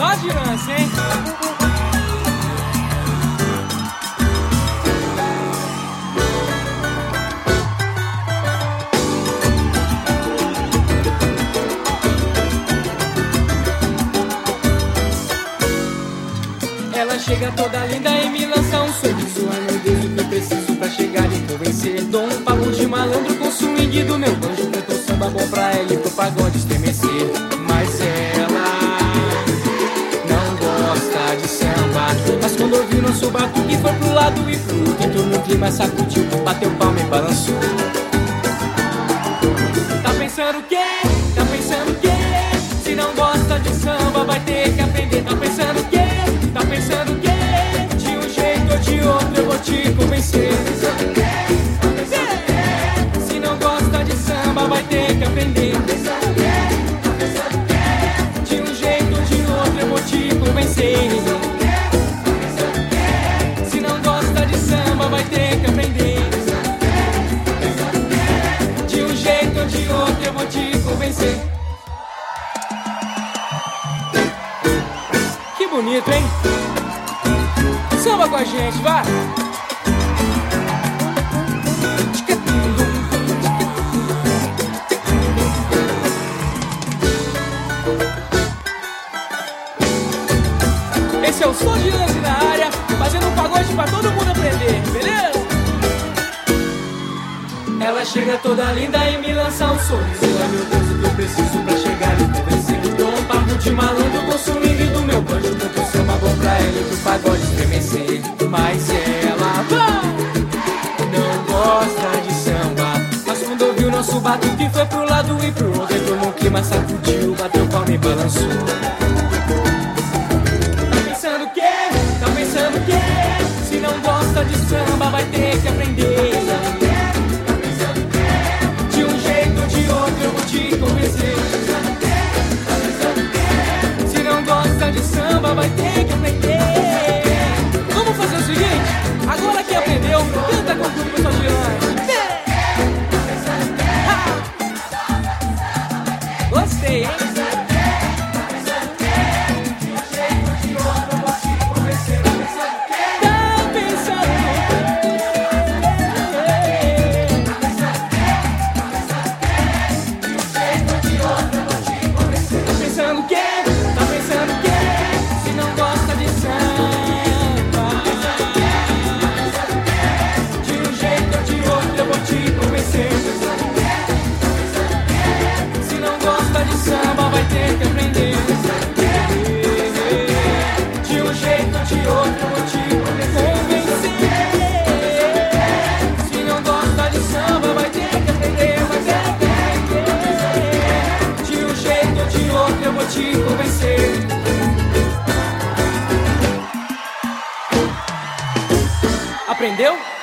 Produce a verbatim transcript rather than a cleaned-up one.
Só de lance, hein? Ela chega toda linda e me lança um sorriso. Ai meu Deus, o que eu preciso pra chegar e convencer? Dou um papo de malandro com swing do meu banjo. Cantou samba bom pra ela e pro pagode estremecer. Mas ela não gosta de samba. Mas quando ouviu nosso batuque foi pro lado e pro outro. Entrou no clima, sacudiu, bateu palma e balançou. Tá pensando o quê? Tá pensando o quê? Se não gosta de samba vai ter que aprender. Tá pensando o quê? Tá pensando o quê? De um jeito ou de outro eu vou te convencer. Se não gosta de samba vai ter que aprender. De um jeito ou de outro eu vou te convencer. Se não gosta de samba vai ter que aprender. De um jeito ou de outro eu vou te convencer. Que bonito, hein? Samba com a gente, vai! Esse é o som de lance na área, fazendo um pagode pra todo mundo aprender, beleza? Ela chega toda linda e me lança um sorriso. Ai meu Deus, o que eu preciso pra chegar e convencer? Dou um papo de malandro com o swing do meu banjo. Canto samba bom pra ela e pro pagode estremecer. Mas ela não gosta de samba. Mas quando ouviu nosso batuque foi pro lado e pro outro. Entrou no clima, sacudiu, bateu palma e balançou. Tá pensando o quê? Tá pensando o quê? Se não gosta de samba vai ter que aprender. De um jeito ou de outro eu vou te convencer. Se não gosta de samba vai ter que aprender. Vamos fazer o seguinte, agora que aprendeu, canta com tudo, pessoal de lanche. Gostei, hein? Te convencer. Aprendeu?